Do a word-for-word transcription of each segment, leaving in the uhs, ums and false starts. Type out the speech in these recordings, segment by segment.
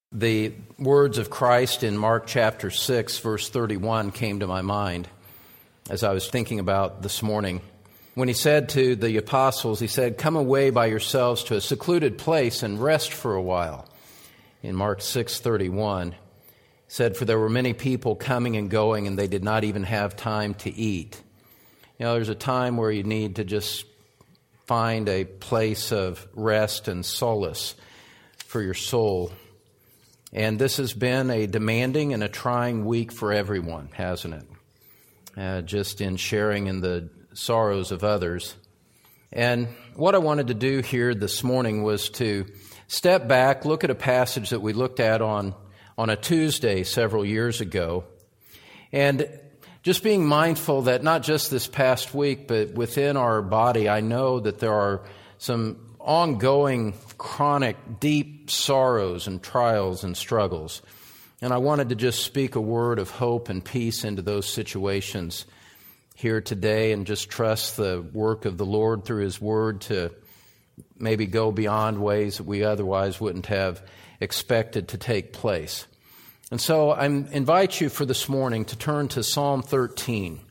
The words of Christ in Mark chapter six, verse thirty-one came to my mind as I was thinking about this morning. When he said to the apostles, he said, "Come away by yourselves to a secluded place and rest for a while." In Mark six thirty-one, he said, "For there were many people coming and going, and they did not even have time to eat." You know, there's a time where you need to just find a place of rest and solace for your soul. And this has been a demanding and a trying week for everyone, hasn't it? Uh, just in sharing in the sorrows of others. And what I wanted to do here this morning was to step back, look at a passage that we looked at on, on a Tuesday several years ago, and just being mindful that not just this past week, but within our body, I know that there are some ongoing, chronic, deep sorrows and trials and struggles. And I wanted to just speak a word of hope and peace into those situations here today and just trust the work of the Lord through His Word to maybe go beyond ways that we otherwise wouldn't have expected to take place. And so I invite you for this morning to turn to Psalm thirteen.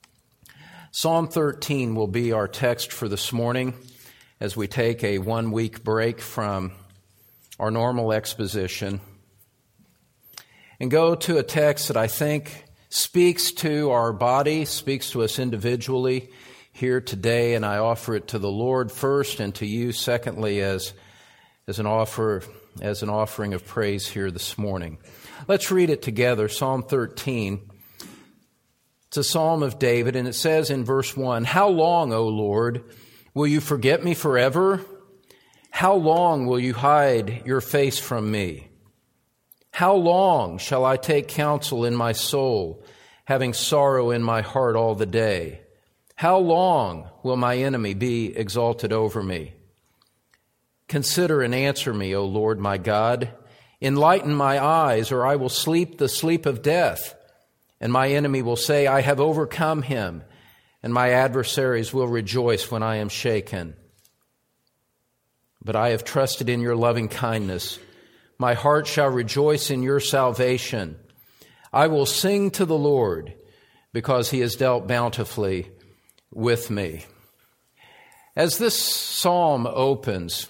Psalm thirteen will be our text for this morning as we take a one-week break from our normal exposition and go to a text that I think speaks to our body, speaks to us individually here today, and I offer it to the Lord first and to you secondly as, as an offer, as an offering of praise here this morning. Let's read it together, Psalm thirteen. It's a psalm of David, and it says in verse one, "How long, O Lord, will you forget me forever? How long will you hide your face from me? How long shall I take counsel in my soul, having sorrow in my heart all the day? How long will my enemy be exalted over me? Consider and answer me, O Lord my God. Enlighten my eyes, or I will sleep the sleep of death. And my enemy will say, I have overcome him. And my adversaries will rejoice when I am shaken. But I have trusted in your loving kindness. My heart shall rejoice in your salvation. I will sing to the Lord because he has dealt bountifully with me." As this psalm opens,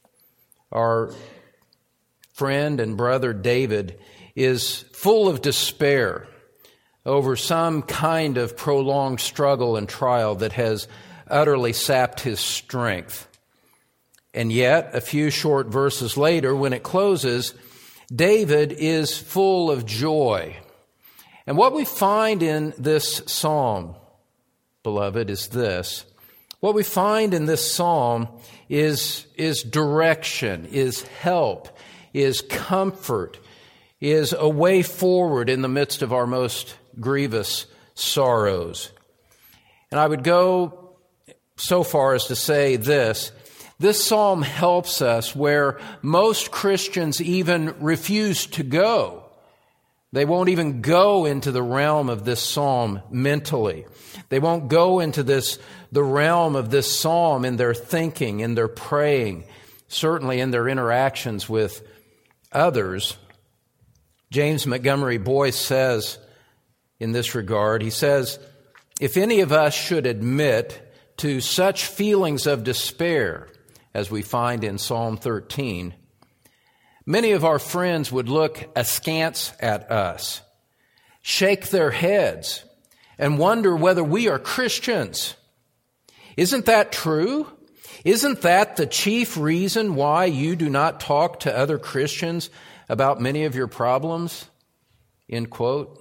our friend and brother David is full of despair over some kind of prolonged struggle and trial that has utterly sapped his strength. And yet, a few short verses later, when it closes, David is full of joy. And what we find in this psalm, beloved, is this. What we find in this psalm is, is direction, is help, is comfort, is a way forward in the midst of our most grievous sorrows. And I would go so far as to say this: this psalm helps us where most Christians even refuse to go. They won't even go into the realm of this psalm mentally. They won't go into this, the realm of this psalm in their thinking, in their praying, certainly in their interactions with others. James Montgomery Boyce says in this regard, he says, "If any of us should admit to such feelings of despair as we find in Psalm thirteen, many of our friends would look askance at us, shake their heads, and wonder whether we are Christians. Isn't that true? Isn't that the chief reason why you do not talk to other Christians about many of your problems?" End quote.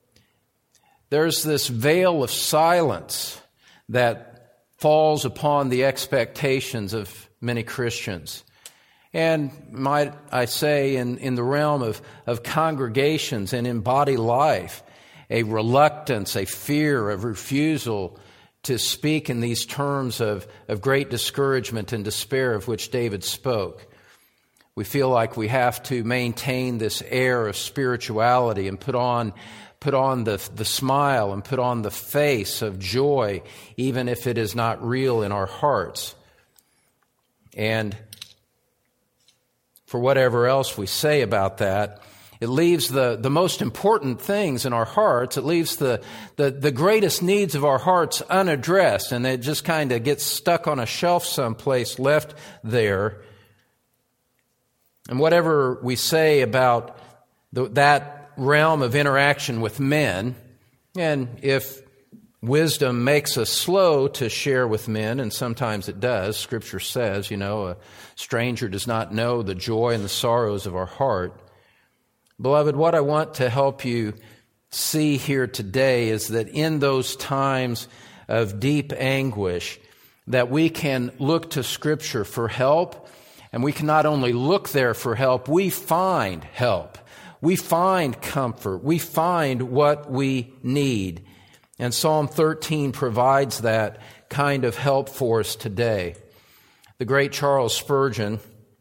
There's this veil of silence that falls upon the expectations of many Christians. And might I say, in, in the realm of, of congregations and in body life, a reluctance, a fear, a refusal to speak in these terms of, of great discouragement and despair of which David spoke. We feel like we have to maintain this air of spirituality and put on put on the, the smile and put on the face of joy, even if it is not real in our hearts. And for whatever else we say about that. It leaves the, the most important things in our hearts. It leaves the, the, the greatest needs of our hearts unaddressed, and it just kind of gets stuck on a shelf someplace, left there. And whatever we say about the, that realm of interaction with men, and if wisdom makes us slow to share with men, and sometimes it does, Scripture says, you know, a stranger does not know the joy and the sorrows of our heart. Beloved, what I want to help you see here today is that in those times of deep anguish, that we can look to Scripture for help, and we can not only look there for help, we find help. We find comfort. We find what we need. And Psalm thirteen provides that kind of help for us today. The great Charles Spurgeon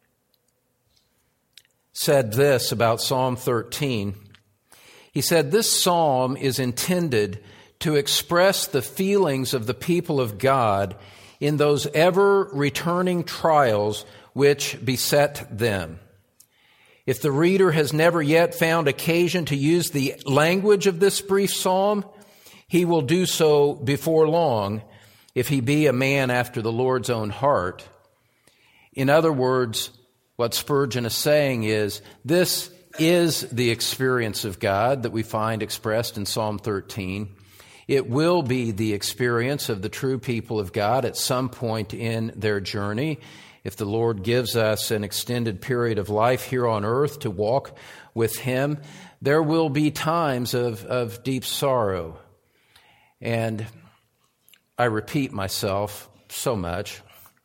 said this about Psalm thirteen. He said, "This psalm is intended to express the feelings of the people of God in those ever-returning trials which beset them. If the reader has never yet found occasion to use the language of this brief psalm, he will do so before long, if he be a man after the Lord's own heart." In other words, what Spurgeon is saying is, this is the experience of God that we find expressed in Psalm thirteen. It will be the experience of the true people of God at some point in their journey. If the Lord gives us an extended period of life here on earth to walk with Him, there will be times of, of deep sorrow. And I repeat myself so much.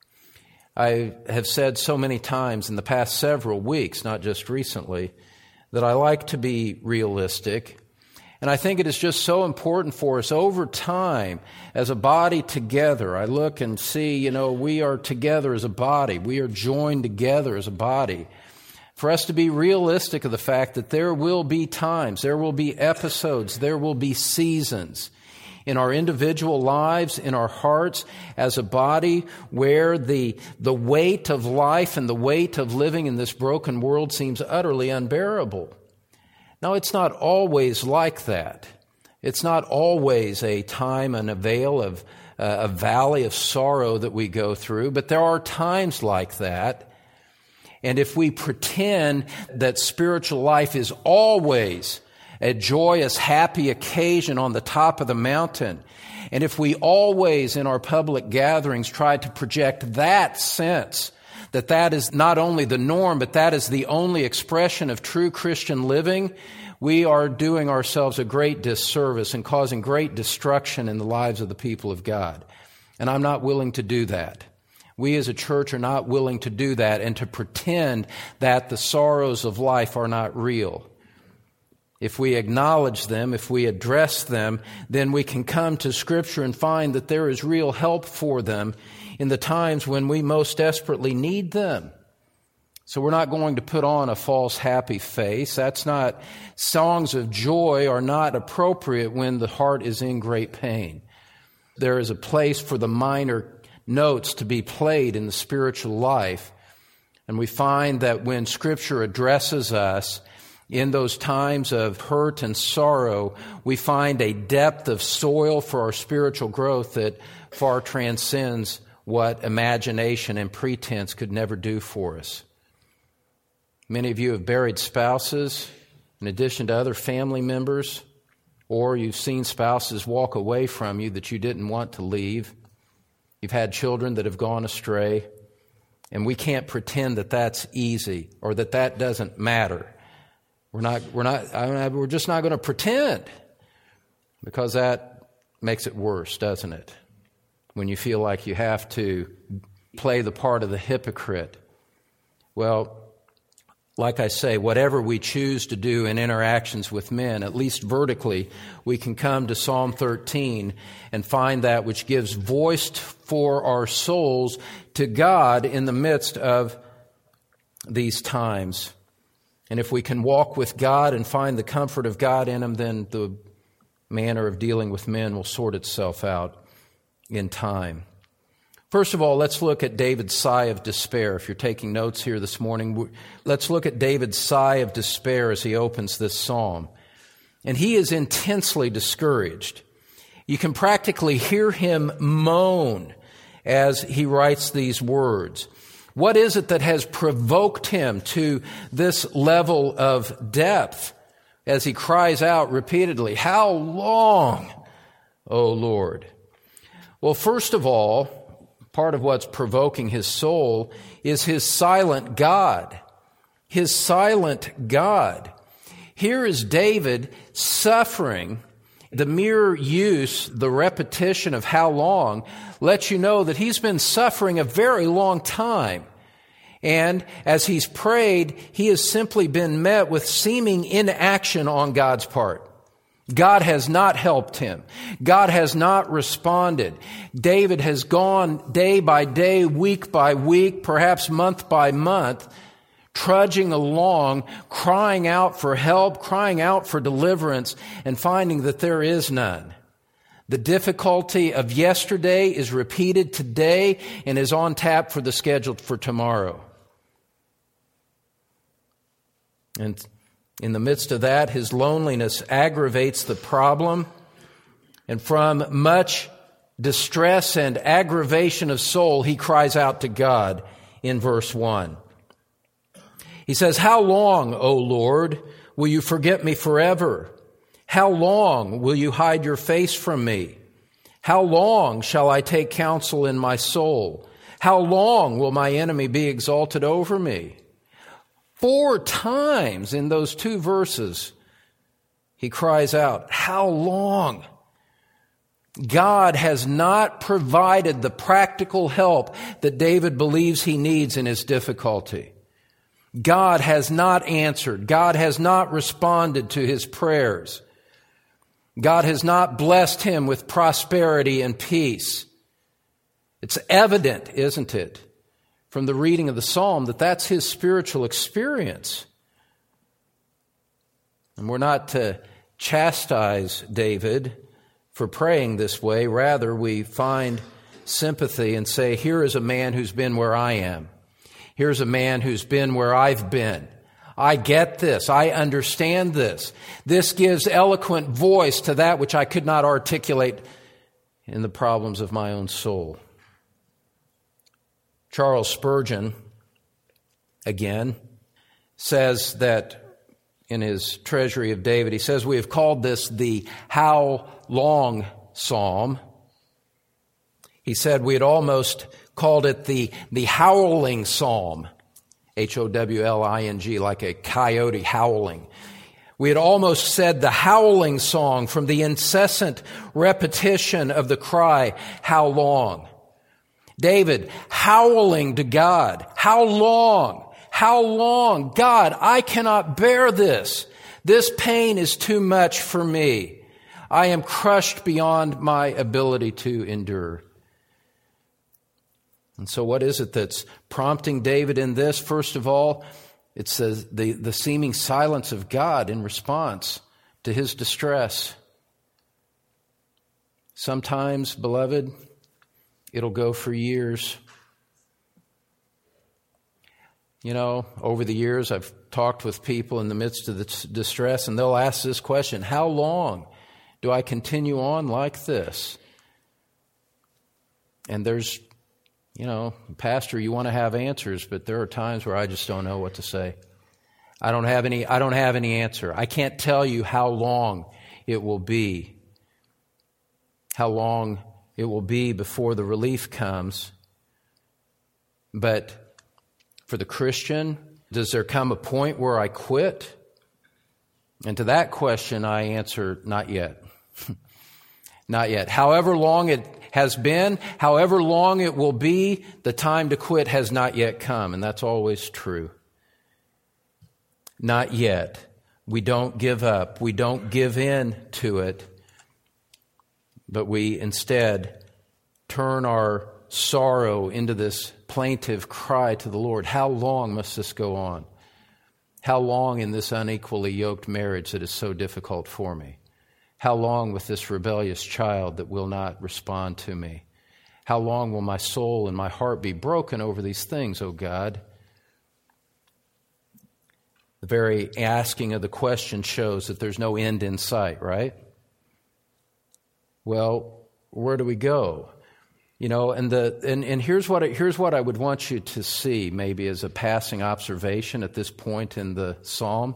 I have said so many times in the past several weeks, not just recently, that I like to be realistic. And I think it is just so important for us over time as a body together. I look and see, you know, we are together as a body. We are joined together as a body. For us to be realistic of the fact that there will be times, there will be episodes, there will be seasons in our individual lives, in our hearts, as a body, where the, the weight of life and the weight of living in this broken world seems utterly unbearable. Now, it's not always like that. It's not always a time and a vale of uh, a valley of sorrow that we go through, but there are times like that. And if we pretend that spiritual life is always a joyous, happy occasion on the top of the mountain, and if we always in our public gatherings try to project that sense that that is not only the norm, but that is the only expression of true Christian living, we are doing ourselves a great disservice and causing great destruction in the lives of the people of God. And I'm not willing to do that. We as a church are not willing to do that and to pretend that the sorrows of life are not real. If we acknowledge them, if we address them, then we can come to Scripture and find that there is real help for them in the times when we most desperately need them. So we're not going to put on a false happy face. That's not, songs of joy are not appropriate when the heart is in great pain. There is a place for the minor notes to be played in the spiritual life. And we find that when Scripture addresses us in those times of hurt and sorrow, we find a depth of soil for our spiritual growth that far transcends what imagination and pretense could never do for us. Many of you have buried spouses in addition to other family members, or you've seen spouses walk away from you that you didn't want to leave. You've had children that have gone astray, and we can't pretend that that's easy or that that doesn't matter. We're not, we're not, I mean, we're just not going to pretend, because that makes it worse, doesn't it? When you feel like you have to play the part of the hypocrite. Well, like I say, whatever we choose to do in interactions with men, at least vertically, we can come to Psalm thirteen and find that which gives voice for our souls to God in the midst of these times. And if we can walk with God and find the comfort of God in Him, then the manner of dealing with men will sort itself out in time. First of all, let's look at David's sigh of despair. If you're taking notes here this morning, let's look at David's sigh of despair as he opens this psalm. And he is intensely discouraged. You can practically hear him moan as he writes these words. What is it that has provoked him to this level of depth as he cries out repeatedly, "How long, O Lord?" Well, first of all, part of what's provoking his soul is his silent God. His silent God. Here is David suffering. The mere use, the repetition of how long, lets you know that he's been suffering a very long time. And as he's prayed, he has simply been met with seeming inaction on God's part. God has not helped him. God has not responded. David has gone day by day, week by week, perhaps month by month, trudging along, crying out for help, crying out for deliverance, and finding that there is none. The difficulty of yesterday is repeated today and is on tap for the schedule for tomorrow. And in the midst of that, his loneliness aggravates the problem. And from much distress and aggravation of soul, he cries out to God in verse one. He says, "How long, O Lord, will you forget me forever? How long will you hide your face from me? How long shall I take counsel in my soul? How long will my enemy be exalted over me?" Four times in those two verses, he cries out, "How long?" God has not provided the practical help that David believes he needs in his difficulty. God has not answered. God has not responded to his prayers. God has not blessed him with prosperity and peace. It's evident, isn't it, from the reading of the psalm that that's his spiritual experience. And we're not to chastise David for praying this way. Rather, we find sympathy and say, here is a man who's been where I am. Here's a man who's been where I've been. I get this. I understand this. This gives eloquent voice to that which I could not articulate in the problems of my own soul. Charles Spurgeon, again, says that in his Treasury of David, he says, we have called this the How Long Psalm. He said we had almost called it the, the Howling Psalm, H O W L I N G, like a coyote howling. We had almost said the howling song from the incessant repetition of the cry, how long? David howling to God, how long? How long? God, I cannot bear this. This pain is too much for me. I am crushed beyond my ability to endure. And so what is it that's prompting David in this? First of all, it says the, the seeming silence of God in response to his distress. Sometimes, beloved, it'll go for years. You know, over the years, I've talked with people in the midst of the distress, and they'll ask this question, how long do I continue on like this? And there's, you know, Pastor, you want to have answers, but there are times where I just don't know what to say. I don't have any, I don't have any answer. I can't tell you how long it will be. How long it will be before the relief comes. But for the Christian, does there come a point where I quit? And to that question, I answer, not yet. Not yet. However long it has been, however long it will be, the time to quit has not yet come. And that's always true. Not yet. We don't give up. We don't give in to it. But we instead turn our sorrow into this plaintive cry to the Lord. How long must this go on? How long in this unequally yoked marriage that is so difficult for me? How long with this rebellious child that will not respond to me? How long will my soul and my heart be broken over these things, O God? The very asking of the question shows that there's no end in sight, right? Well, where do we go? You know, and the and, and here's what I, here's what I would want you to see, maybe as a passing observation at this point in the psalm.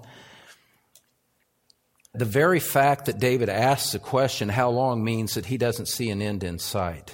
The very fact that David asks the question, how long, means that he doesn't see an end in sight.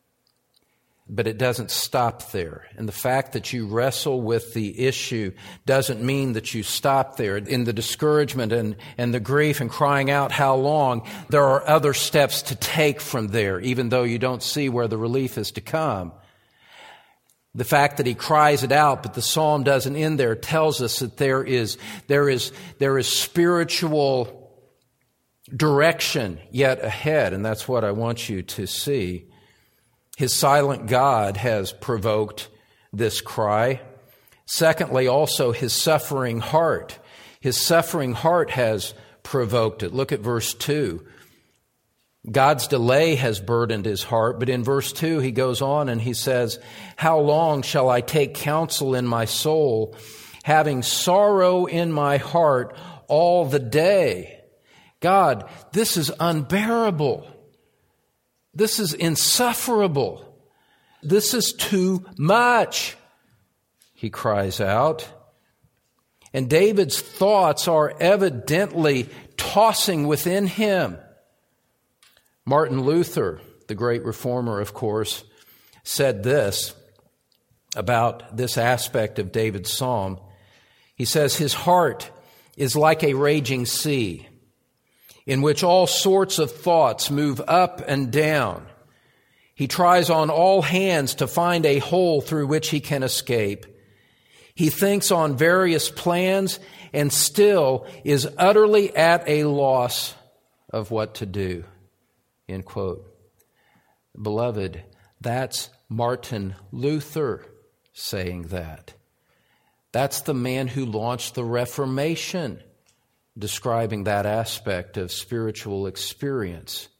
But it doesn't stop there. And the fact that you wrestle with the issue doesn't mean that you stop there. In the discouragement and, and the grief and crying out, how long, there are other steps to take from there, even though you don't see where the relief is to come. The fact that he cries it out, but the psalm doesn't end there, tells us that there is, there is, there is spiritual direction yet ahead. And that's what I want you to see. His silent God has provoked this cry. Secondly, also his suffering heart. His suffering heart has provoked it. Look at verse two. God's delay has burdened his heart, but in verse two he goes on and he says, how long shall I take counsel in my soul, having sorrow in my heart all the day? God, this is unbearable. This is insufferable. This is too much, he cries out. And David's thoughts are evidently tossing within him. Martin Luther, the great reformer, of course, said this about this aspect of David's psalm. He says, his heart is like a raging sea, in which all sorts of thoughts move up and down. He tries on all hands to find a hole through which he can escape. He thinks on various plans and still is utterly at a loss of what to do. End quote. Beloved, that's Martin Luther saying that. That's the man who launched the Reformation, describing that aspect of spiritual experience.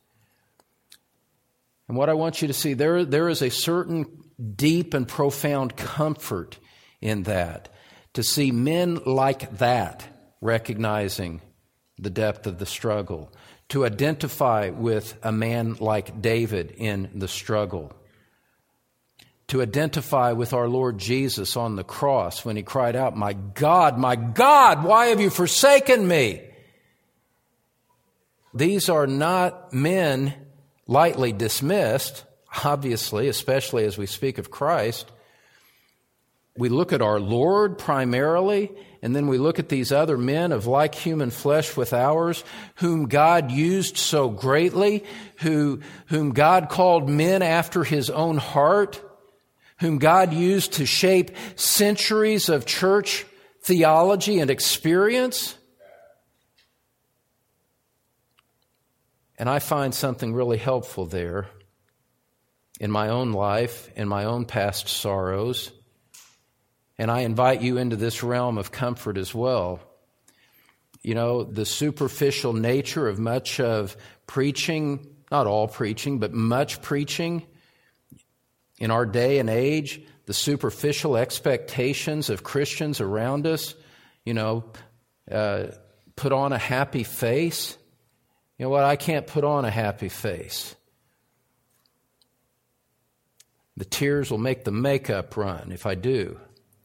And what I want you to see, there, there is a certain deep and profound comfort in that, to see men like that recognizing the depth of the struggle, to identify with a man like David in the struggle, to identify with our Lord Jesus on the cross when he cried out, my God, my God, why have you forsaken me? These are not men lightly dismissed, obviously, especially as we speak of Christ. We look at our Lord primarily, and then we look at these other men of like human flesh with ours, whom God used so greatly, who, whom God called men after his own heart, whom God used to shape centuries of church theology and experience. And I find something really helpful there in my own life, in my own past sorrows. And I invite you into this realm of comfort as well. You know, the superficial nature of much of preaching, not all preaching, but much preaching in our day and age, the superficial expectations of Christians around us, you know, uh, put on a happy face. You know what? I can't put on a happy face. The tears will make the makeup run if I do.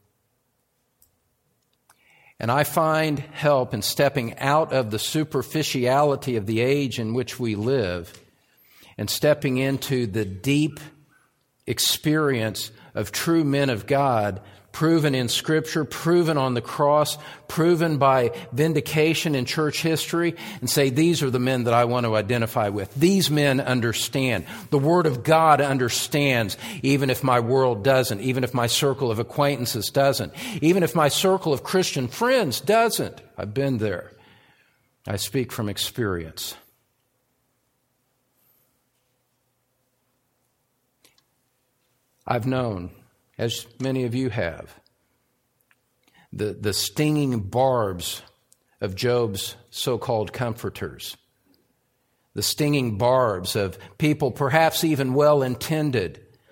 And I find help in stepping out of the superficiality of the age in which we live and stepping into the deep experience of true men of God, proven in Scripture, proven on the cross, proven by vindication in church history, and say, these are the men that I want to identify with. These men understand. The Word of God understands, even if my world doesn't, even if my circle of acquaintances doesn't, even if my circle of Christian friends doesn't. I've been there. I speak from experience. I've known, as many of you have, the, the stinging barbs of Job's so-called comforters, the stinging barbs of people perhaps even well-intended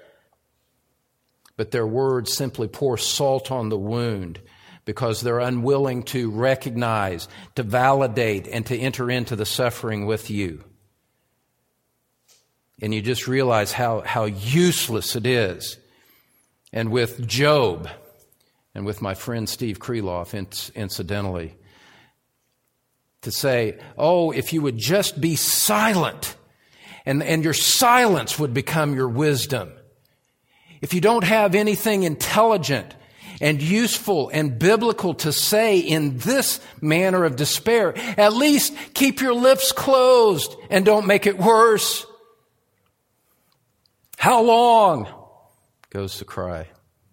but their words simply pour salt on the wound because they're unwilling to recognize, to validate, and to enter into the suffering with you. And you just realize how, how useless it is. And with Job, and with my friend Steve Kreloff, incidentally, to say, oh, if you would just be silent, and, and your silence would become your wisdom. If you don't have anything intelligent and useful and biblical to say in this manner of despair, at least keep your lips closed and don't make it worse. How long? Goes the cry.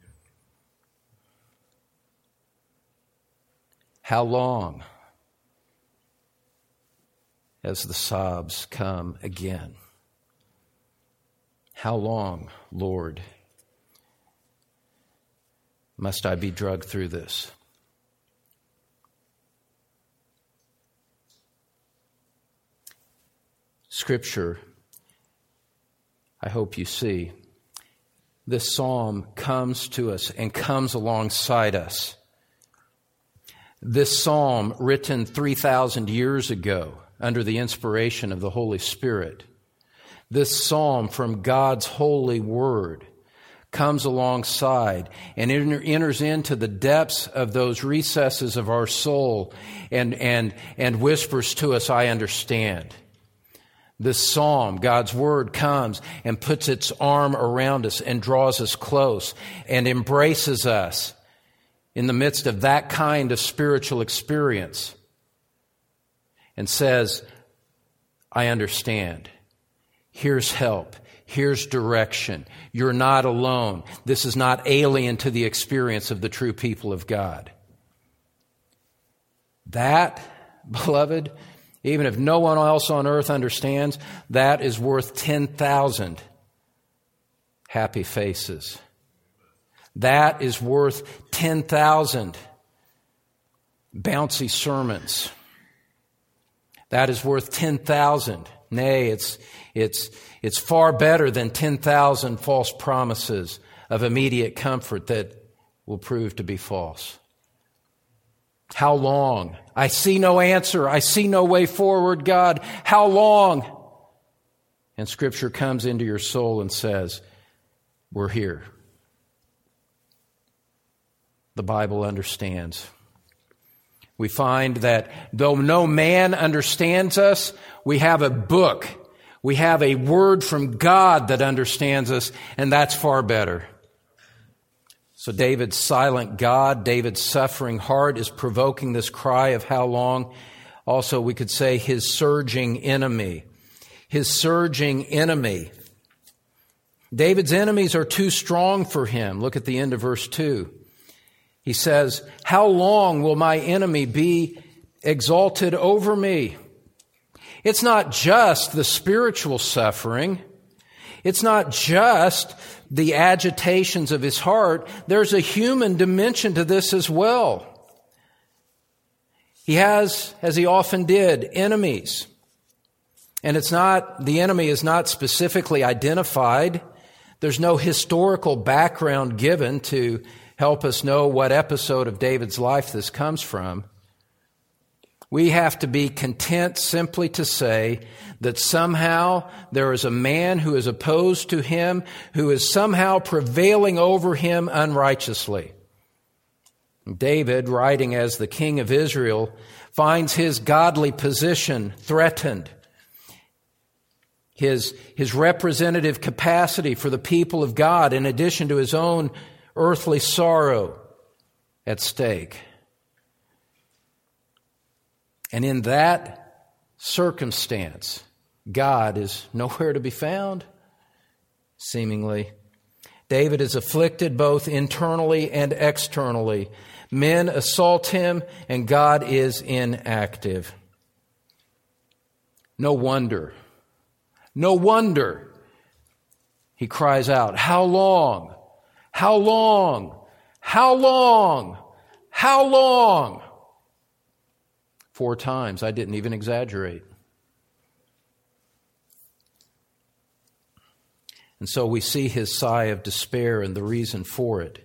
How long? As the sobs come again. How long, Lord, must I be drugged through this? Scripture, I hope you see, this psalm comes to us and comes alongside us. This psalm, written three thousand years ago under the inspiration of the Holy Spirit, this psalm from God's holy word comes alongside and enters into the depths of those recesses of our soul and, and, and whispers to us, I understand. This psalm, God's word, comes and puts its arm around us and draws us close and embraces us in the midst of that kind of spiritual experience and says, I understand. Here's help. Here's direction. You're not alone. This is not alien to the experience of the true people of God. That, beloved, even if no one else on earth understands, that is worth ten thousand happy faces. That is worth ten thousand bouncy sermons. That is worth ten thousand. Nay, it's, it's, it's far better than ten thousand false promises of immediate comfort that will prove to be false. How long? I see no answer. I see no way forward, God. How long? And Scripture comes into your soul and says, we're here. The Bible understands. We find that though no man understands us, we have a book. We have a word from God that understands us, and that's far better. So David's silent God, David's suffering heart is provoking this cry of how long. Also, we could say his surging enemy. His surging enemy. David's enemies are too strong for him. Look at the end of verse two. He says, how long will my enemy be exalted over me? It's not just the spiritual suffering. It's not just the agitations of his heart. There's a human dimension to this as well. He has, as he often did, enemies. And it's not, the enemy is not specifically identified. There's no historical background given to help us know what episode of David's life this comes from. We have to be content simply to say that somehow there is a man who is opposed to him, who is somehow prevailing over him unrighteously. David, writing as the king of Israel, finds his godly position threatened. His, his representative capacity for the people of God, in addition to his own earthly sorrow, at stake. And in that circumstance, God is nowhere to be found, seemingly. David is afflicted both internally and externally. Men assault him, and God is inactive. No wonder. No wonder he cries out, how long? How long? How long? How long? Four times. I didn't even exaggerate. And so we see his sigh of despair and the reason for it.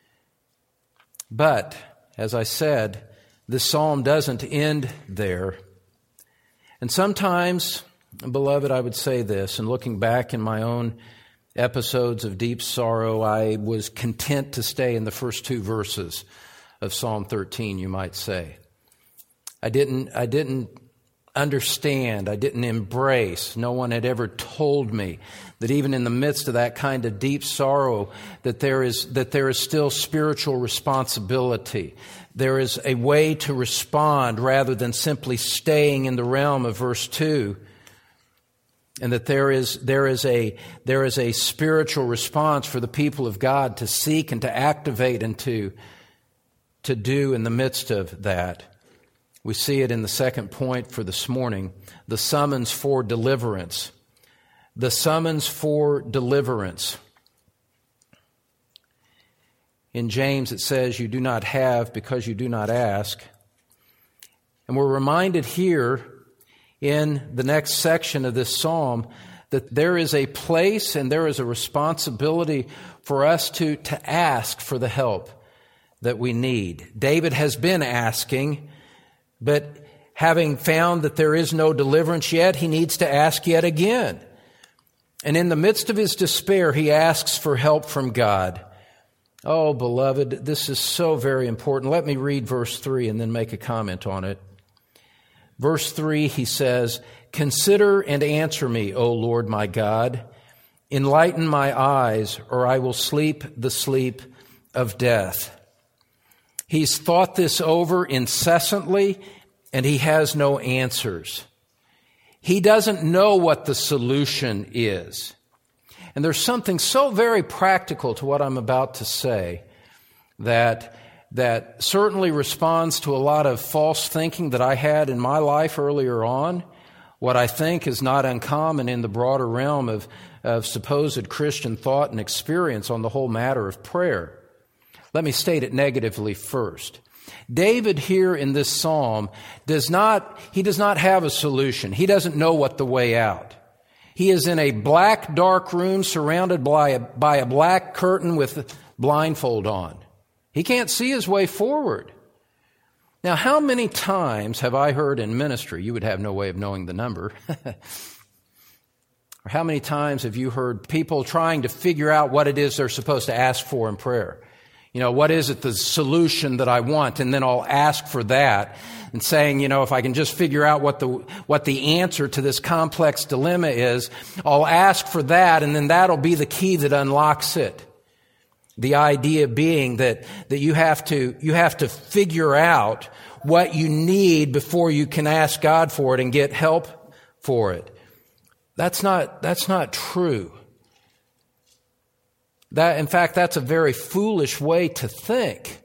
But, as I said, this psalm doesn't end there. And sometimes, beloved, I would say this, and looking back in my own episodes of deep sorrow, I was content to stay in the first two verses of Psalm thirteen, you might say. I didn't, I didn't understand, I didn't embrace, no one had ever told me that even in the midst of that kind of deep sorrow, that there is, that there is still spiritual responsibility. There is a way to respond rather than simply staying in the realm of verse two. And that there is, there is a, there is a spiritual response for the people of God to seek and to activate and to, to do in the midst of that. We see it in the second point for this morning, the summons for deliverance. The summons for deliverance. In James it says, you do not have because you do not ask. And we're reminded here in the next section of this psalm that there is a place and there is a responsibility for us to, to ask for the help that we need. David has been asking, but having found that there is no deliverance yet, he needs to ask yet again. And in the midst of his despair, he asks for help from God. Oh, beloved, this is so very important. Let me read verse three and then make a comment on it. Verse three, he says, consider and answer me, O Lord my God. Enlighten my eyes, or I will sleep the sleep of death. He's thought this over incessantly, and he has no answers. He doesn't know what the solution is. And there's something so very practical to what I'm about to say that that certainly responds to a lot of false thinking that I had in my life earlier on. What I think is not uncommon in the broader realm of, of supposed Christian thought and experience on the whole matter of prayer. Let me state it negatively first. David here in this psalm does not, he does not have a solution. He doesn't know what the way out. He is in a black, dark room surrounded by a, by a black curtain with a blindfold on. He can't see his way forward. Now, how many times have I heard in ministry, you would have no way of knowing the number, or how many times have you heard people trying to figure out what it is they're supposed to ask for in prayer? You know, what is it, the solution that I want? And then I'll ask for that and saying, you know, if I can just figure out what the, what the answer to this complex dilemma is, I'll ask for that and then that'll be the key that unlocks it. The idea being that, that you have to, you have to figure out what you need before you can ask God for it and get help for it. That's not, that's not true. That, in fact, that's a very foolish way to think.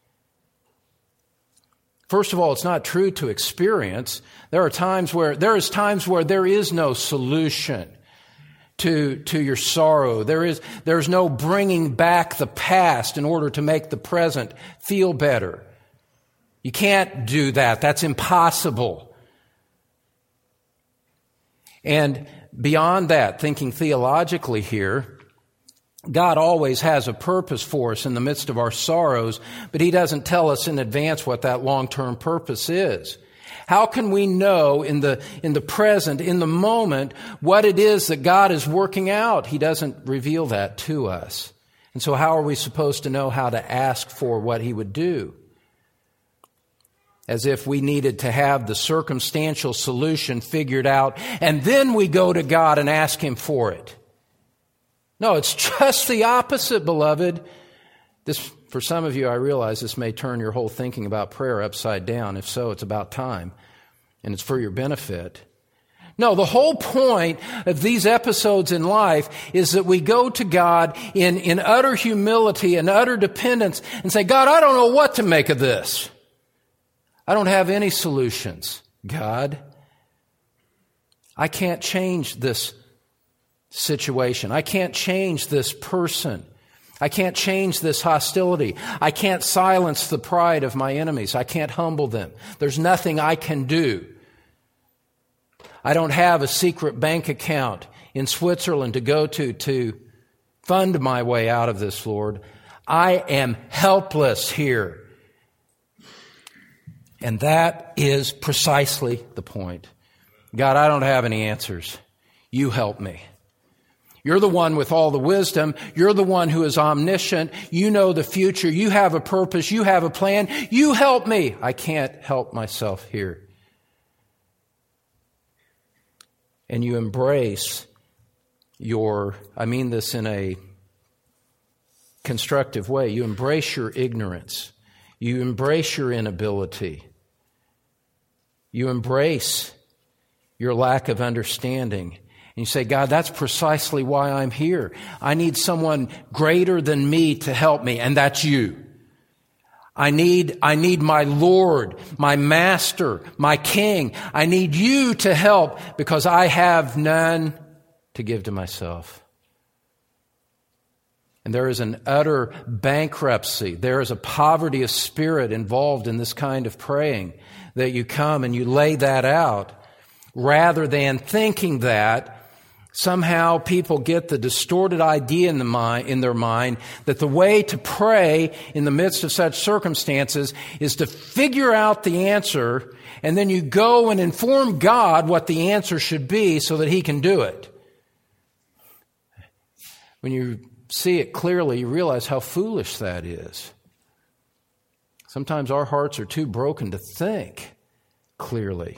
First of all, it's not true to experience. There are times where, there is times where there is no solution to, to your sorrow. There is, there's no bringing back the past in order to make the present feel better. You can't do that. That's impossible. And beyond that, thinking theologically here, God always has a purpose for us in the midst of our sorrows, but He doesn't tell us in advance what that long-term purpose is. How can we know in the, in the present, in the moment, what it is that God is working out? He doesn't reveal that to us. And so how are we supposed to know how to ask for what He would do? As if we needed to have the circumstantial solution figured out, and then we go to God and ask Him for it. No, it's just the opposite, beloved. This, for some of you, I realize this may turn your whole thinking about prayer upside down. If so, it's about time, and it's for your benefit. No, the whole point of these episodes in life is that we go to God in, in utter humility and utter dependence and say, God, I don't know what to make of this. I don't have any solutions, God. I can't change this situation. I can't change this person. I can't change this hostility. I can't silence the pride of my enemies. I can't humble them. There's nothing I can do. I don't have a secret bank account in Switzerland to go to to fund my way out of this, Lord. I am helpless here. And that is precisely the point. God, I don't have any answers. You help me. You're the one with all the wisdom. You're the one who is omniscient. You know the future. You have a purpose. You have a plan. You help me. I can't help myself here. And you embrace your, I mean this in a constructive way, you embrace your ignorance. You embrace your inability. You embrace your lack of understanding. And you say, God, that's precisely why I'm here. I need someone greater than me to help me, and that's you. I need, I need my Lord, my Master, my King. I need you to help because I have none to give to myself. And there is an utter bankruptcy. There is a poverty of spirit involved in this kind of praying, that you come and you lay that out rather than thinking that somehow people get the distorted idea in the mind, in their mind that the way to pray in the midst of such circumstances is to figure out the answer, and then you go and inform God what the answer should be so that He can do it. When you see it clearly, you realize how foolish that is. Sometimes our hearts are too broken to think clearly.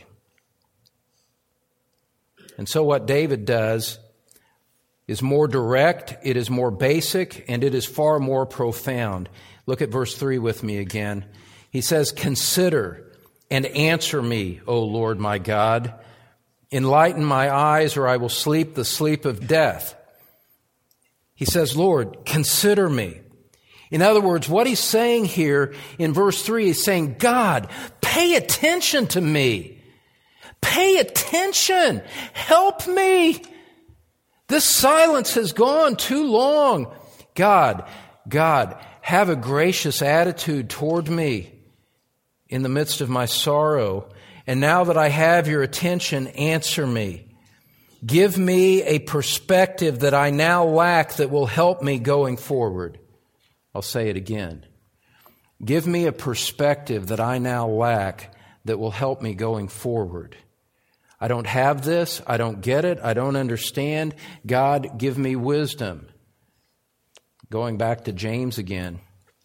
And so what David does is more direct, it is more basic, and it is far more profound. Look at verse three with me again. He says, "Consider and answer me, O Lord my God. Enlighten my eyes, or I will sleep the sleep of death." He says, Lord, consider me. In other words, what he's saying here in verse three is saying, God, pay attention to me. Pay attention. Help me. This silence has gone too long. God, God, have a gracious attitude toward me in the midst of my sorrow. And now that I have your attention, answer me. Give me a perspective that I now lack that will help me going forward. I'll say it again. Give me a perspective that I now lack that will help me going forward. I don't have this. I don't get it. I don't understand. God, give me wisdom. Going back to James again.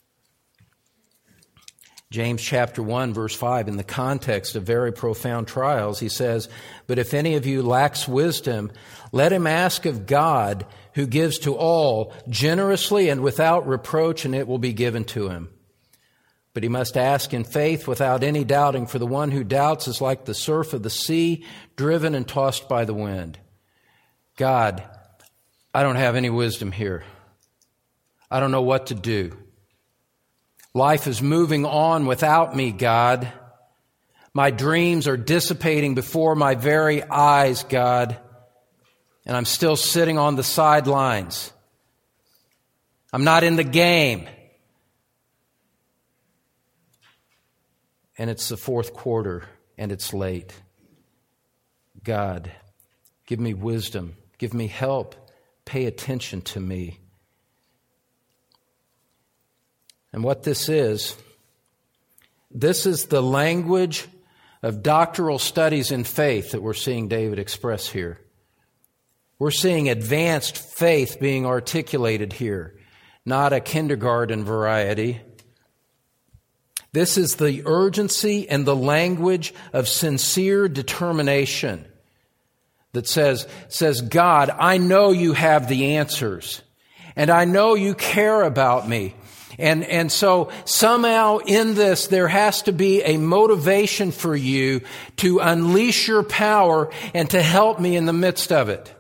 James chapter one, verse five, in the context of very profound trials, he says, "But if any of you lacks wisdom, let him ask of God, who gives to all generously and without reproach, and it will be given to him. But he must ask in faith without any doubting, for the one who doubts is like the surf of the sea, driven and tossed by the wind." God, I don't have any wisdom here. I don't know what to do. Life is moving on without me, God. My dreams are dissipating before my very eyes, God. And I'm still sitting on the sidelines. I'm not in the game. And it's the fourth quarter, and it's late. God, give me wisdom. Give me help. Pay attention to me. And what this is, this is the language of doctoral studies in faith that we're seeing David express here. We're seeing advanced faith being articulated here, not a kindergarten variety. This is the urgency and the language of sincere determination that says, says, God, I know you have the answers, and I know you care about me. And, and so somehow in this, there has to be a motivation for you to unleash your power and to help me in the midst of it.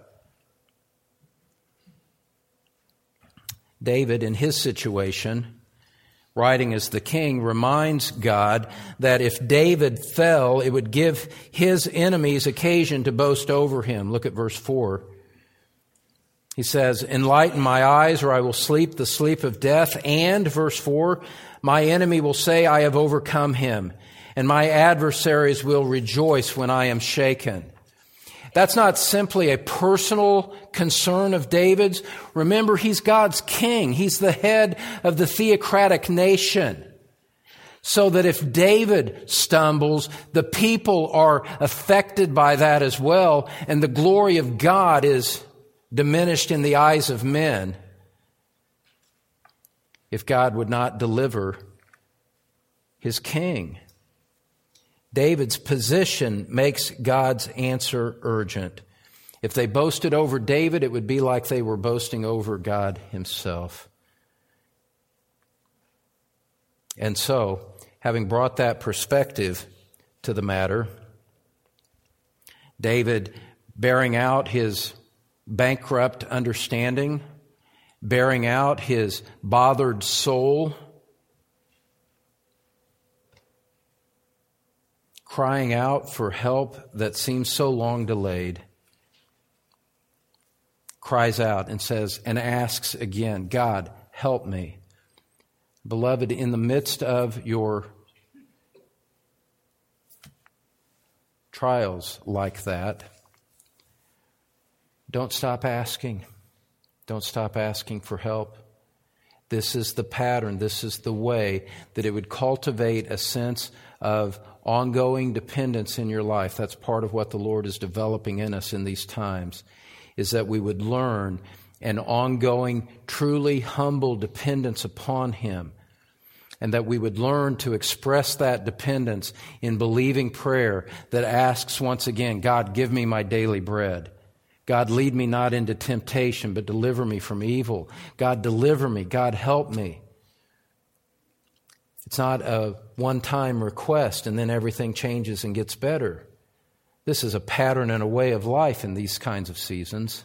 David, in his situation, writing as the king, reminds God that if David fell, it would give his enemies occasion to boast over him. Look at verse four. He says, "Enlighten my eyes, or I will sleep the sleep of death. And," verse four, "my enemy will say, I have overcome him, and my adversaries will rejoice when I am shaken." That's not simply a personal concern of David's. Remember, he's God's king. He's the head of the theocratic nation. So that if David stumbles, the people are affected by that as well, and the glory of God is diminished in the eyes of men if God would not deliver his king. David's position makes God's answer urgent. If they boasted over David, it would be like they were boasting over God himself. And so, having brought that perspective to the matter, David, bearing out his bankrupt understanding, bearing out his bothered soul, crying out for help that seems so long delayed, cries out and says, and asks again, God, help me. Beloved, in the midst of your trials like that, don't stop asking. Don't stop asking for help. This is the pattern. This is the way that it would cultivate a sense of ongoing dependence in your life. That's part of what the Lord is developing in us in these times, is that we would learn an ongoing, truly humble dependence upon Him, and that we would learn to express that dependence in believing prayer that asks once again, God, give me my daily bread. God, lead me not into temptation, but deliver me from evil. God, deliver me. God, help me. It's not a one-time request and then everything changes and gets better. This is a pattern and a way of life in these kinds of seasons.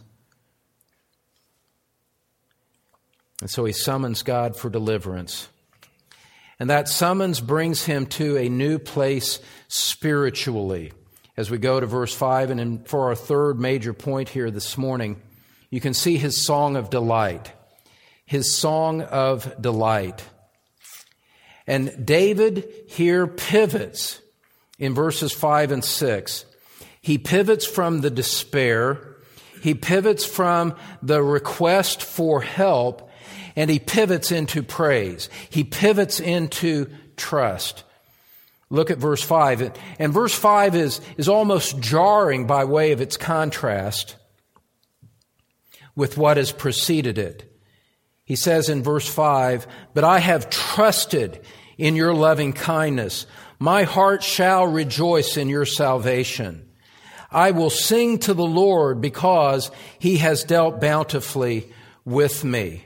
And so he summons God for deliverance. And that summons brings him to a new place spiritually. As we go to verse five, and in, for our third major point here this morning, you can see his song of delight. His song of delight. And David here pivots in verses five and six. He pivots from the despair. He pivots from the request for help. And he pivots into praise. He pivots into trust. Look at verse five. And verse five is, is almost jarring by way of its contrast with what has preceded it. He says in verse five, "But I have trusted in your loving kindness. My heart shall rejoice in your salvation. I will sing to the Lord because He has dealt bountifully with me."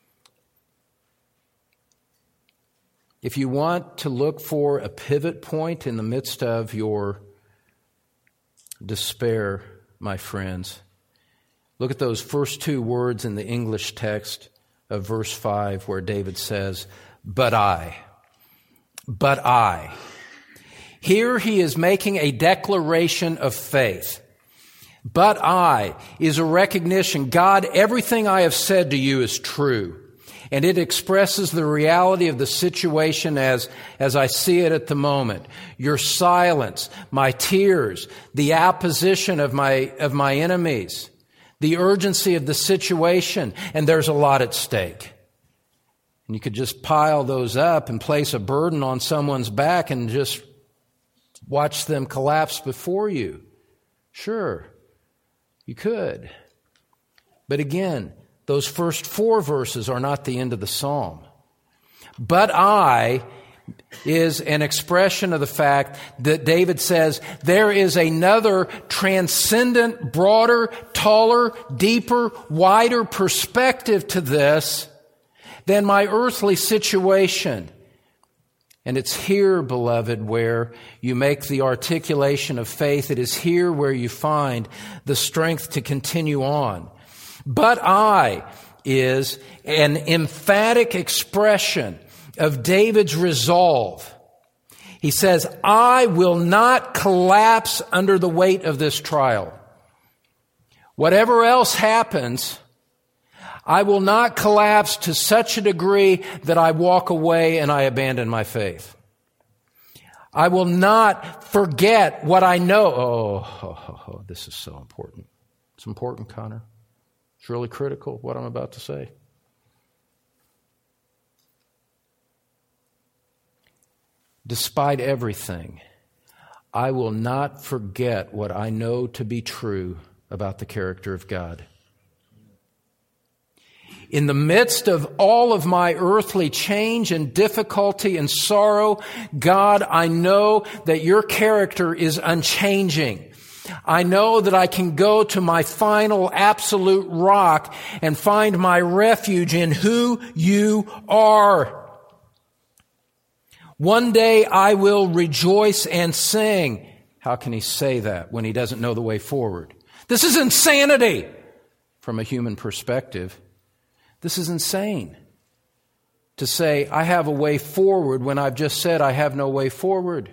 If you want to look for a pivot point in the midst of your despair, my friends, look at those first two words in the English text of verse five where David says, "But I." But I. Here he is making a declaration of faith. But I is a recognition, God, everything I have said to you is true. And it expresses the reality of the situation as, as I see it at the moment. Your silence, my tears, the opposition of my, of my enemies, the urgency of the situation, and there's a lot at stake. And you could just pile those up and place a burden on someone's back and just watch them collapse before you. Sure, you could. But again, those first four verses are not the end of the psalm. But I is an expression of the fact that David says there is another transcendent, broader, taller, deeper, wider perspective to this than my earthly situation. And it's here, beloved, where you make the articulation of faith. It is here where you find the strength to continue on. But I is an emphatic expression of David's resolve. He says, I will not collapse under the weight of this trial. Whatever else happens, I will not collapse to such a degree that I walk away and I abandon my faith. I will not forget what I know. Oh, oh, oh, oh, this is so important. It's important, Connor. It's really critical, what I'm about to say. Despite everything, I will not forget what I know to be true about the character of God. In the midst of all of my earthly change and difficulty and sorrow, God, I know that your character is unchanging. I know that I can go to my final absolute rock and find my refuge in who you are. One day I will rejoice and sing. How can he say that when he doesn't know the way forward? This is insanity from a human perspective. This is insane to say I have a way forward when I've just said I have no way forward.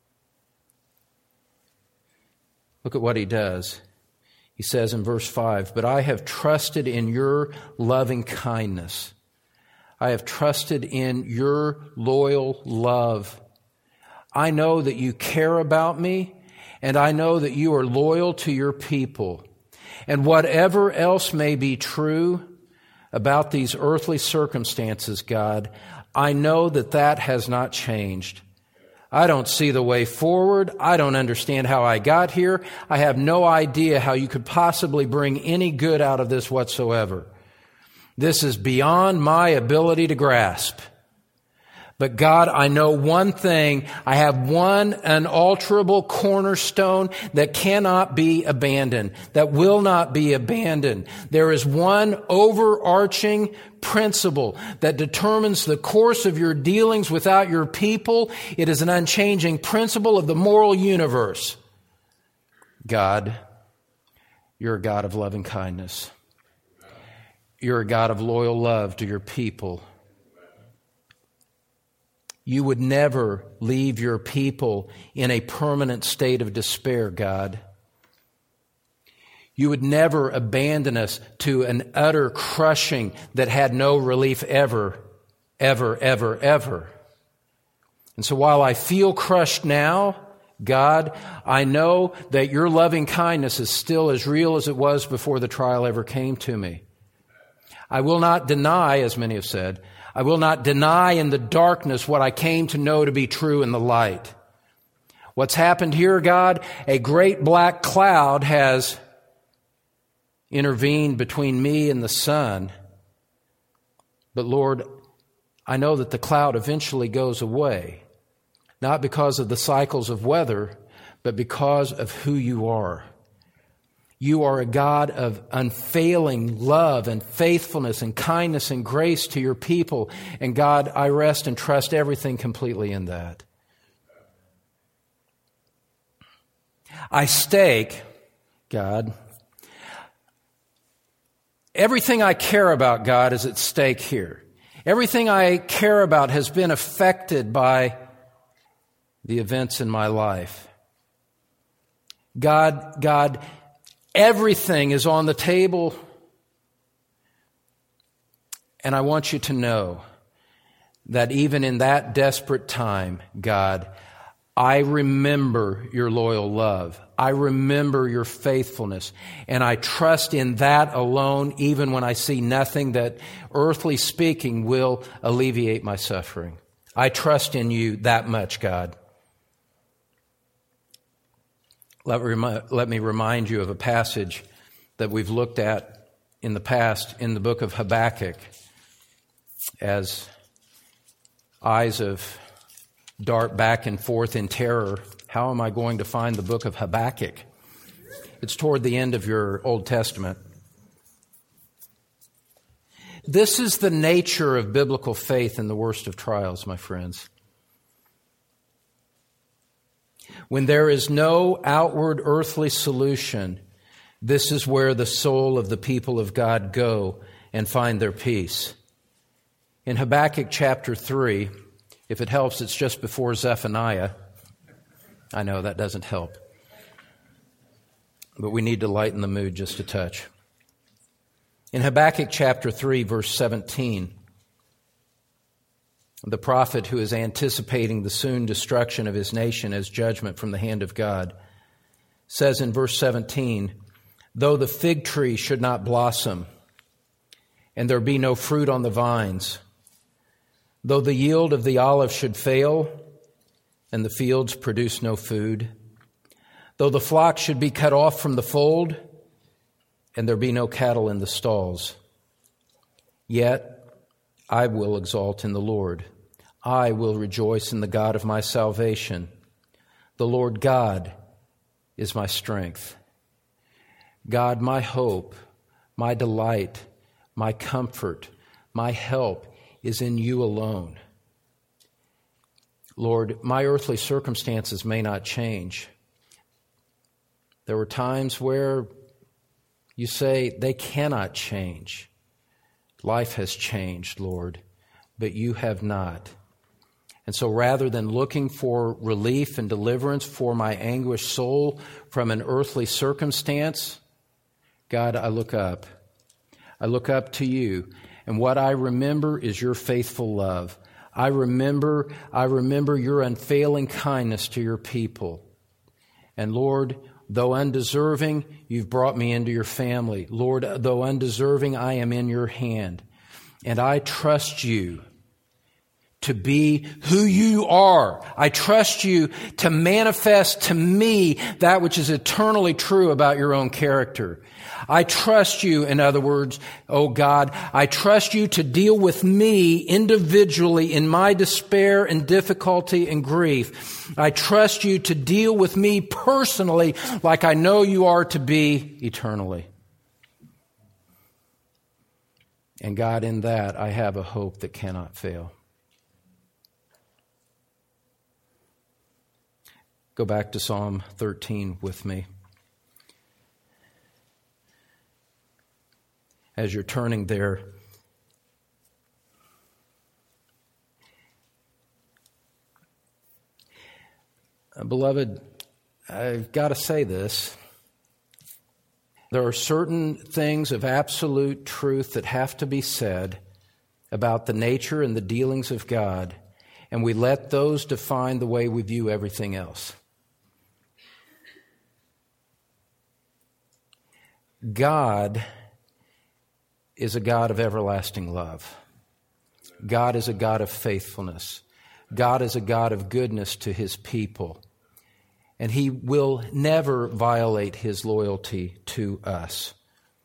Look at what he does. He says in verse five, but I have trusted in your loving kindness. I have trusted in your loyal love. I know that you care about me, and I know that you are loyal to your people. And whatever else may be true about these earthly circumstances, God, I know that that has not changed. I don't see the way forward. I don't understand how I got here. I have no idea how you could possibly bring any good out of this whatsoever. This is beyond my ability to grasp. But God, I know one thing. I have one unalterable cornerstone that cannot be abandoned, that will not be abandoned. There is one overarching principle that determines the course of your dealings without your people. It is an unchanging principle of the moral universe. God, you're a God of loving kindness. You're a God of loyal love to your people. You would never leave your people in a permanent state of despair, God. You would never abandon us to an utter crushing that had no relief ever, ever, ever, ever. And so while I feel crushed now, God, I know that your loving kindness is still as real as it was before the trial ever came to me. I will not deny, as many have said, I will not deny in the darkness what I came to know to be true in the light. What's happened here, God? A great black cloud has intervened between me and the sun. But Lord, I know that the cloud eventually goes away, not because of the cycles of weather, but because of who you are. You are a God of unfailing love and faithfulness and kindness and grace to your people. And God, I rest and trust everything completely in that. I stake, God, everything I care about, God, is at stake here. Everything I care about has been affected by the events in my life. God, God, everything is on the table, and I want you to know that even in that desperate time, God, I remember your loyal love. I remember your faithfulness, and I trust in that alone, even when I see nothing that, earthly speaking, will alleviate my suffering. I trust in you that much, God. Let me, remi- let me remind you of a passage that we've looked at in the past in the book of Habakkuk as eyes of dart back and forth in terror. How am I going to find the book of Habakkuk? It's toward the end of your Old Testament. This is the nature of biblical faith in the worst of trials, my friends. When there is no outward earthly solution, this is where the soul of the people of God go and find their peace. In Habakkuk chapter three, if it helps, it's just before Zephaniah. I know that doesn't help, but we need to lighten the mood just a touch. In Habakkuk chapter three, verse seventeen, the prophet who is anticipating the soon destruction of his nation as judgment from the hand of God, says in verse seventeen, though the fig tree should not blossom, and there be no fruit on the vines, though the yield of the olive should fail, and the fields produce no food, though the flock should be cut off from the fold, and there be no cattle in the stalls, yet I will exalt in the Lord. I will rejoice in the God of my salvation. The Lord God is my strength. God, my hope, my delight, my comfort, my help is in you alone. Lord, my earthly circumstances may not change. There were times where you say they cannot change. Life has changed, Lord, but you have not. And so rather than looking for relief and deliverance for my anguished soul from an earthly circumstance, God, I look up. I look up to you, and what I remember is your faithful love. I remember, I remember your unfailing kindness to your people. And Lord, though undeserving, you've brought me into your family. Lord, though undeserving, I am in your hand. And I trust you to be who you are. I trust you to manifest to me that which is eternally true about your own character. I trust you, in other words, oh God, I trust you to deal with me individually in my despair and difficulty and grief. I trust you to deal with me personally like I know you are to be eternally. And God, in that, I have a hope that cannot fail. Go back to Psalm thirteen with me. As you're turning there, beloved, I've got to say this. There are certain things of absolute truth that have to be said about the nature and the dealings of God, and we let those define the way we view everything else. God is a God of everlasting love. God is a God of faithfulness. God is a God of goodness to his people. And he will never violate his loyalty to us.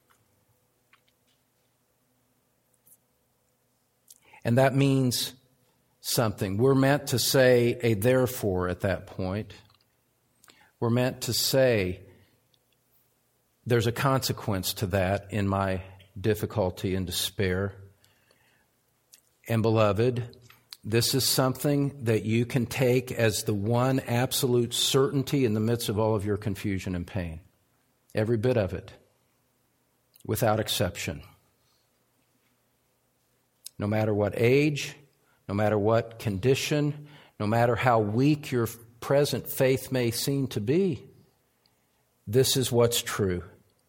And that means something. We're meant to say a therefore at that point. We're meant to say there's a consequence to that in my difficulty and despair. And beloved, this is something that you can take as the one absolute certainty in the midst of all of your confusion and pain. Every bit of it, without exception. No matter what age, no matter what condition, no matter how weak your present faith may seem to be, this is what's true.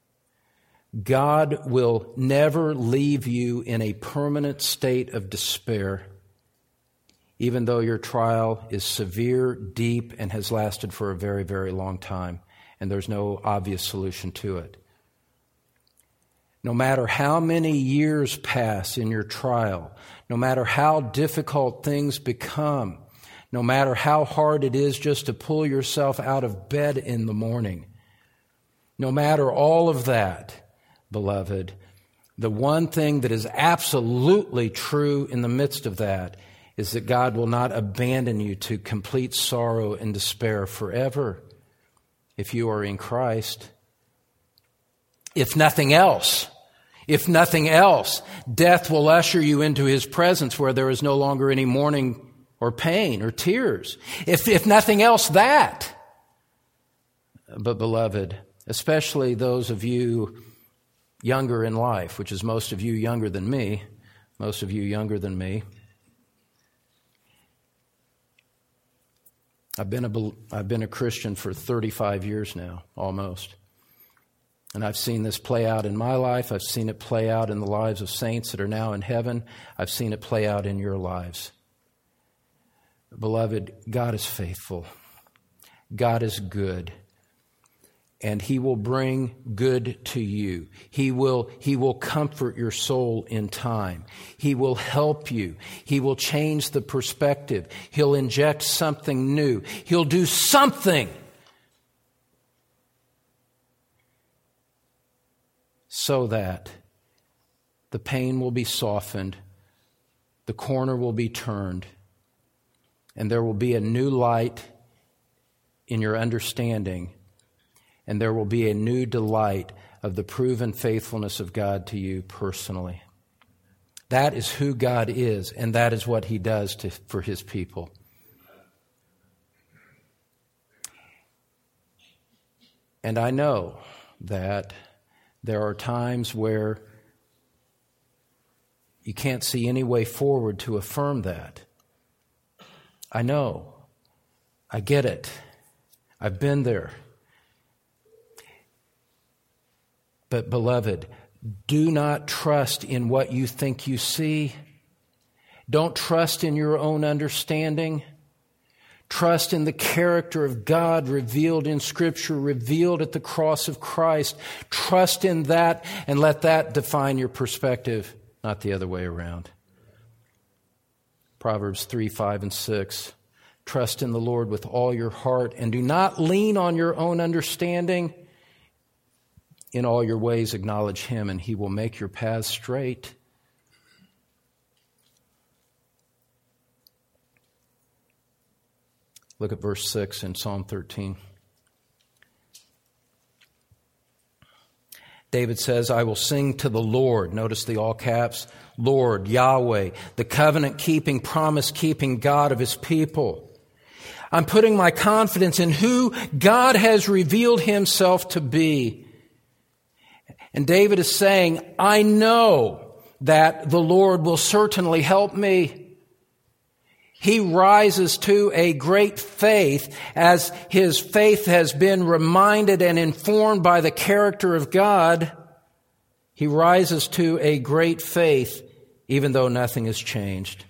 God will never leave you in a permanent state of despair, even though your trial is severe, deep, and has lasted for a very, very long time, and there's no obvious solution to it. No matter how many years pass in your trial, no matter how difficult things become, no matter how hard it is just to pull yourself out of bed in the morning, no matter all of that, beloved, the one thing that is absolutely true in the midst of that is that God will not abandon you to complete sorrow and despair forever if you are in Christ. If nothing else, if nothing else, death will usher you into his presence where there is no longer any mourning or pain or tears. If, if nothing else, that. But beloved, especially those of you younger in life, which is most of you younger than me, most of you younger than me. I've been a, I've been a Christian for thirty-five years now, almost. And I've seen this play out in my life. I've seen it play out in the lives of saints that are now in heaven. I've seen it play out in your lives. Beloved, God is faithful. God is good. And He will bring good to you. He will, He will comfort your soul in time. He will help you. He will change the perspective. He'll inject something new. He'll do something so that the pain will be softened, the corner will be turned, and there will be a new light in your understanding. And there will be a new delight of the proven faithfulness of God to you personally. That is who God is, and that is what He does to, for His people. And I know that there are times where you can't see any way forward to affirm that. I know. I get it. I've been there. But, beloved, do not trust in what you think you see. Don't trust in your own understanding. Trust in the character of God revealed in Scripture, revealed at the cross of Christ. Trust in that and let that define your perspective, not the other way around. Proverbs three, five, and six. Trust in the Lord with all your heart and do not lean on your own understanding. In all your ways acknowledge Him, and He will make your paths straight. Look at verse six in Psalm thirteen. David says, I will sing to the Lord. Notice the all caps. Lord, Yahweh, the covenant-keeping, promise-keeping God of His people. I'm putting my confidence in who God has revealed Himself to be. And David is saying, I know that the Lord will certainly help me. He rises to a great faith as his faith has been reminded and informed by the character of God. He rises to a great faith even though nothing has changed.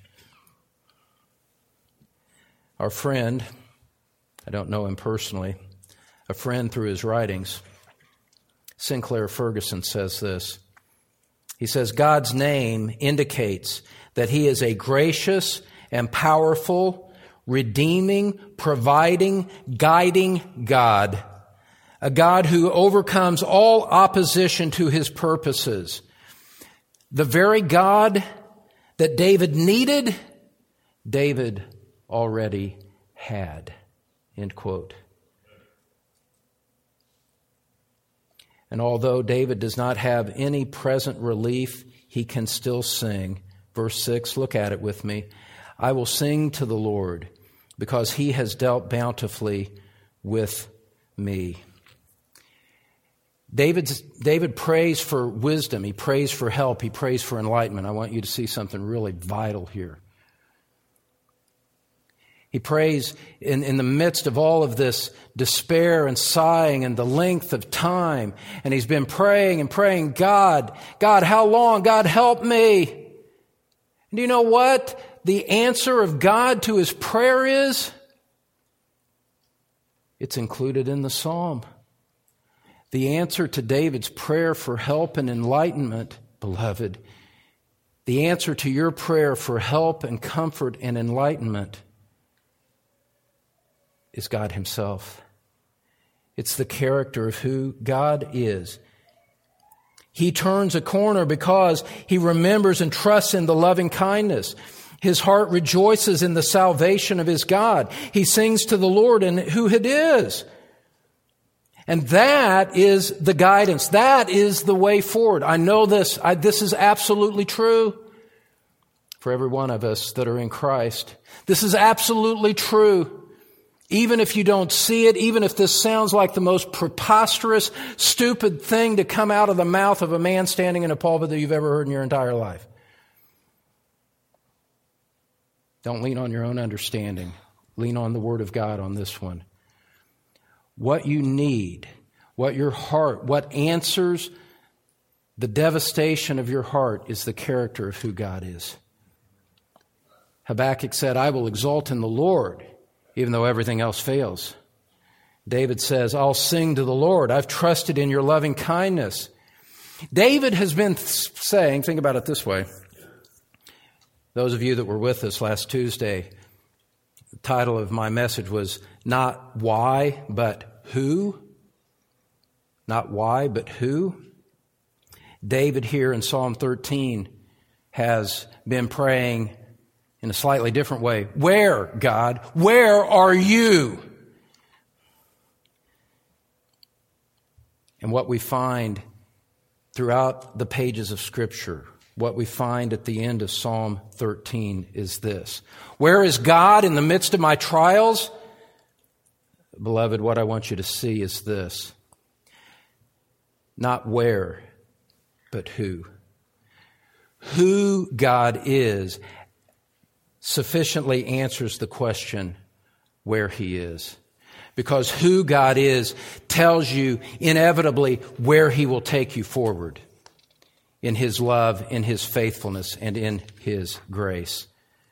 Our friend, I don't know him personally, a friend through his writings, Sinclair Ferguson, says this. He says, God's name indicates that He is a gracious and powerful, redeeming, providing, guiding God. A God who overcomes all opposition to His purposes. The very God that David needed, David already had. End quote. And although David does not have any present relief, he can still sing. Verse six, look at it with me. I will sing to the Lord because He has dealt bountifully with me. David's, David prays for wisdom. He prays for help. He prays for enlightenment. I want you to see something really vital here. He prays in, in the midst of all of this despair and sighing and the length of time. And he's been praying and praying, God, God, how long? God, help me. And do you know what the answer of God to his prayer is? It's included in the psalm. The answer to David's prayer for help and enlightenment, beloved, the answer to your prayer for help and comfort and enlightenment is God Himself. It's the character of who God is. He turns a corner because he remembers and trusts in the loving kindness. His heart rejoices in the salvation of his God. He sings to the Lord and who it is. And that is the guidance. That is the way forward. I know this. I, this is absolutely true for every one of us that are in Christ. This is absolutely true. Even if you don't see it, even if this sounds like the most preposterous, stupid thing to come out of the mouth of a man standing in a pulpit that you've ever heard in your entire life. Don't lean on your own understanding. Lean on the Word of God on this one. What you need, what your heart, what answers the devastation of your heart is the character of who God is. Habakkuk said, I will exult in the Lord, even though everything else fails. David says, I'll sing to the Lord. I've trusted in your loving kindness. David has been saying, think about it this way. Those of you that were with us last Tuesday, the title of my message was not why, but who. Not why, but who. David here in Psalm thirteen has been praying in a slightly different way. Where, God? Where are you? And what we find throughout the pages of Scripture, what we find at the end of Psalm thirteen is this. Where is God in the midst of my trials? Beloved, what I want you to see is this. Not where, but who. Who God is sufficiently answers the question where He is. Because who God is tells you inevitably where He will take you forward in His love, in His faithfulness, and in His grace.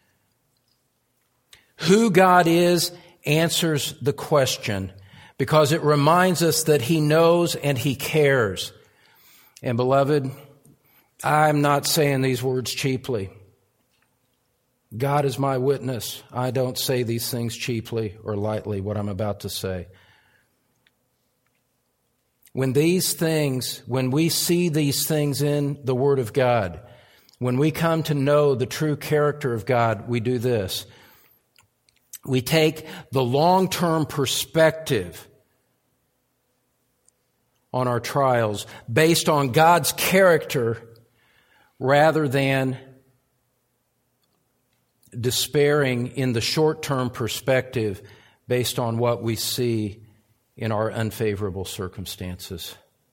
Who God is answers the question because it reminds us that He knows and He cares. And beloved, I'm not saying these words cheaply. God is my witness. I don't say these things cheaply or lightly, what I'm about to say. When these things, when we see these things in the Word of God, when we come to know the true character of God, we do this. We take the long-term perspective on our trials based on God's character rather than despairing in the short-term perspective based on what we see in our unfavorable circumstances.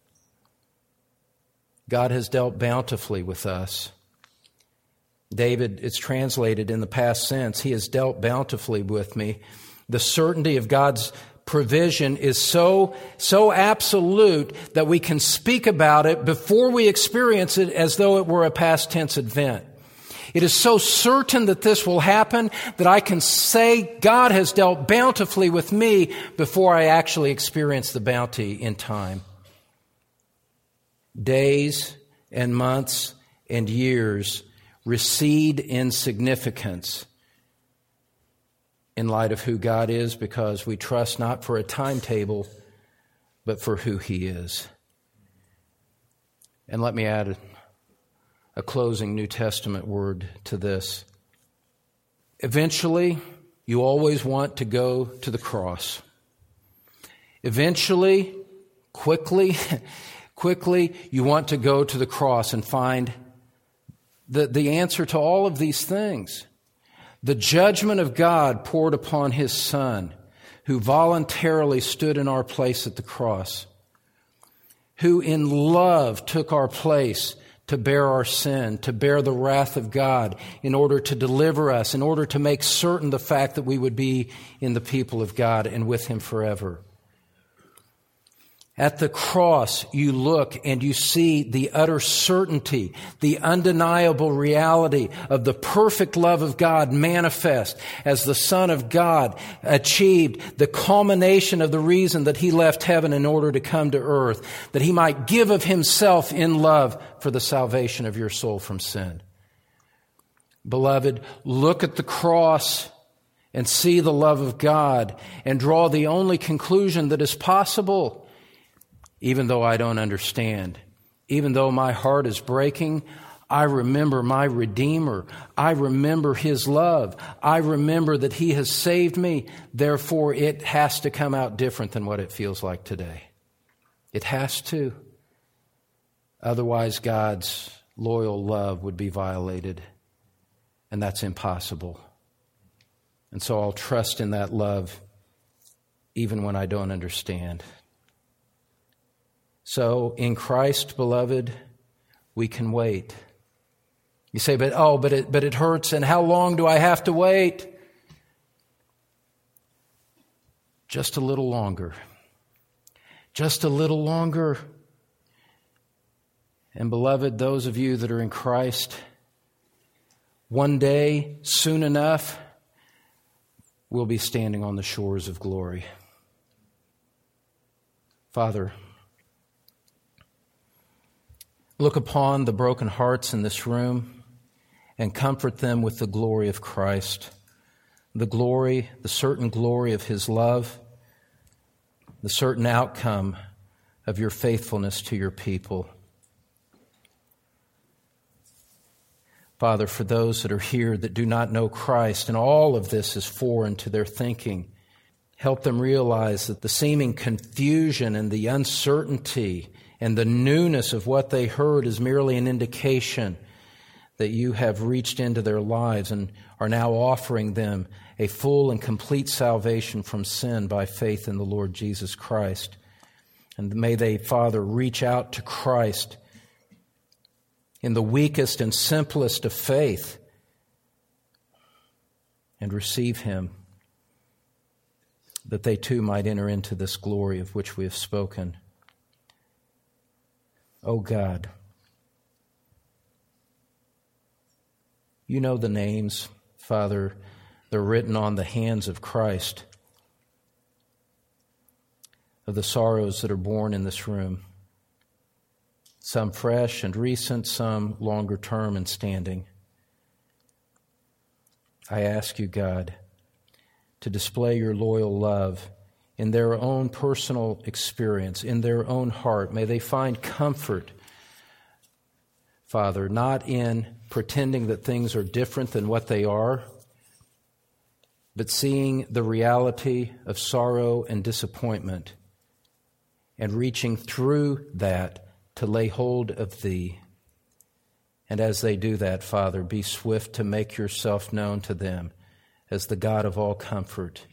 God has dealt bountifully with us. David, it's translated in the past tense, He has dealt bountifully with me. The certainty of God's provision is so, so absolute that we can speak about it before we experience it as though it were a past tense event. It is so certain that this will happen that I can say God has dealt bountifully with me before I actually experience the bounty in time. Days and months and years recede in significance in light of who God is because we trust not for a timetable, but for who He is. And let me add a closing New Testament word to this. Eventually, you always want to go to the cross. Eventually, quickly, quickly, you want to go to the cross and find the, the answer to all of these things. The judgment of God poured upon His Son, who voluntarily stood in our place at the cross, who in love took our place to bear our sin, to bear the wrath of God in order to deliver us, in order to make certain the fact that we would be in the people of God and with Him forever. At the cross, you look and you see the utter certainty, the undeniable reality of the perfect love of God manifest as the Son of God achieved the culmination of the reason that He left heaven in order to come to earth, that He might give of Himself in love for the salvation of your soul from sin. Beloved, look at the cross and see the love of God and draw the only conclusion that is possible. Even though I don't understand, even though my heart is breaking, I remember my Redeemer. I remember His love. I remember that He has saved me. Therefore, it has to come out different than what it feels like today. It has to. Otherwise, God's loyal love would be violated, and that's impossible. And so I'll trust in that love even when I don't understand. So, in Christ, beloved, we can wait. You say, but oh, but it, but it hurts, and how long do I have to wait? Just a little longer. Just a little longer. And beloved, those of you that are in Christ, one day, soon enough, we'll be standing on the shores of glory. Father, look upon the broken hearts in this room and comfort them with the glory of Christ, the glory, the certain glory of His love, the certain outcome of your faithfulness to your people. Father, for those that are here that do not know Christ, and all of this is foreign to their thinking, help them realize that the seeming confusion and the uncertainty and the newness of what they heard is merely an indication that you have reached into their lives and are now offering them a full and complete salvation from sin by faith in the Lord Jesus Christ. And may they, Father, reach out to Christ in the weakest and simplest of faith and receive Him, that they too might enter into this glory of which we have spoken. Oh God, you know the names, Father, they're written on the hands of Christ, of the sorrows that are born in this room. Some fresh and recent, some longer term and standing. I ask you, God, to display your loyal love in their own personal experience, in their own heart. May they find comfort, Father, not in pretending that things are different than what they are, but seeing the reality of sorrow and disappointment and reaching through that to lay hold of Thee. And as they do that, Father, be swift to make yourself known to them as the God of all comfort,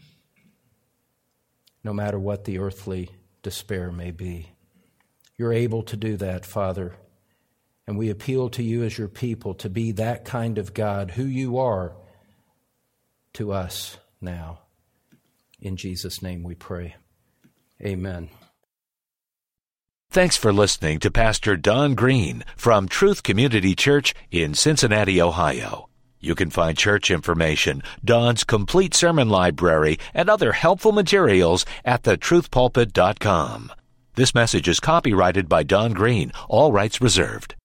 no matter what the earthly despair may be. You're able to do that, Father, and we appeal to you as your people to be that kind of God, who you are to us now. In Jesus' name we pray. Amen. Thanks for listening to Pastor Don Green from Truth Community Church in Cincinnati, Ohio. You can find church information, Don's complete sermon library, and other helpful materials at the truth pulpit dot com. This message is copyrighted by Don Green, all rights reserved.